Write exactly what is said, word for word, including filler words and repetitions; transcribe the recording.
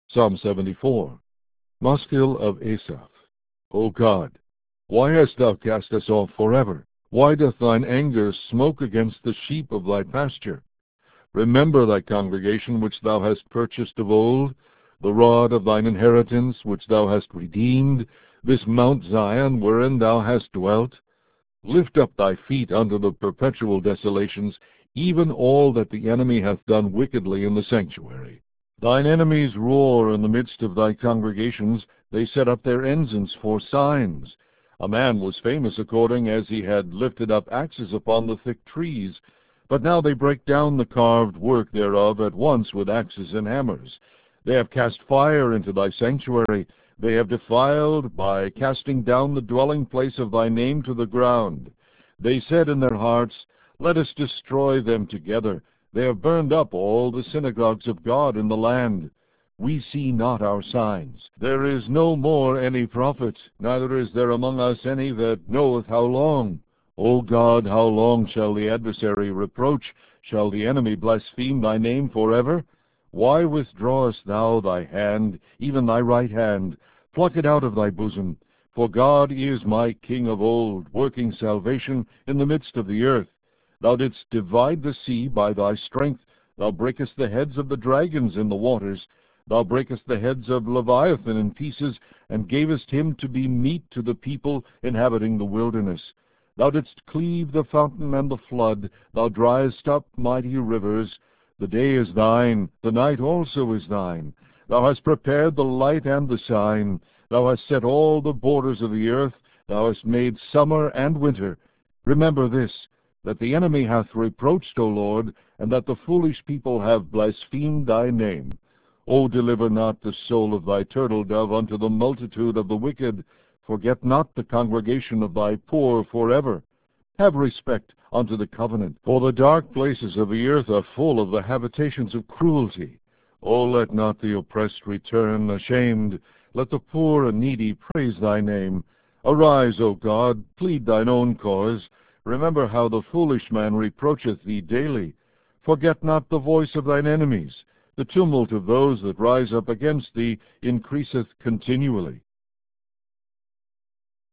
Psalm seventy-four. Maskil of Asaph. O God, why hast thou cast us off forever? Why doth thine anger smoke against the sheep of thy pasture? Remember thy congregation which thou hast purchased of old, the rod of thine inheritance which thou hast redeemed, this Mount Zion wherein thou hast dwelt. Lift up thy feet unto the perpetual desolations, even all that the enemy hath done wickedly in the sanctuary. Thine enemies roar in the midst of thy congregations, they set up their ensigns for signs. A man was famous according as he had lifted up axes upon the thick trees, but now they break down the carved work thereof at once with axes and hammers. They have cast fire into thy sanctuary, they have defiled by casting down the dwelling place of thy name to the ground. They said in their hearts, Let us destroy them together. They have burned up all the synagogues of God in the land. We see not our signs. There is no more any prophet, neither is there among us any that knoweth how long. O God, how long shall the adversary reproach? Shall the enemy blaspheme thy name forever? Why withdrawest thou thy hand, even thy right hand? Pluck it out of thy bosom. For God is my King of old, working salvation in the midst of the earth. Thou didst divide the sea by thy strength. Thou breakest the heads of the dragons in the waters. Thou breakest the heads of Leviathan in pieces, and gavest him to be meat to the people inhabiting the wilderness. Thou didst cleave the fountain and the flood. Thou driest up mighty rivers. The day is thine, the night also is thine. Thou hast prepared the light and the sign. Thou hast set all the borders of the earth. Thou hast made summer and winter. Remember this, that the enemy hath reproached, O Lord, and that the foolish people have blasphemed thy name. O deliver not the soul of thy turtle-dove unto the multitude of the wicked. Forget not the congregation of thy poor forever. Have respect unto the covenant, for the dark places of the earth are full of the habitations of cruelty. O let not the oppressed return ashamed. Let the poor and needy praise thy name. Arise, O God, plead thine own cause. Remember how the foolish man reproacheth thee daily. Forget not the voice of thine enemies. The tumult of those that rise up against thee increaseth continually.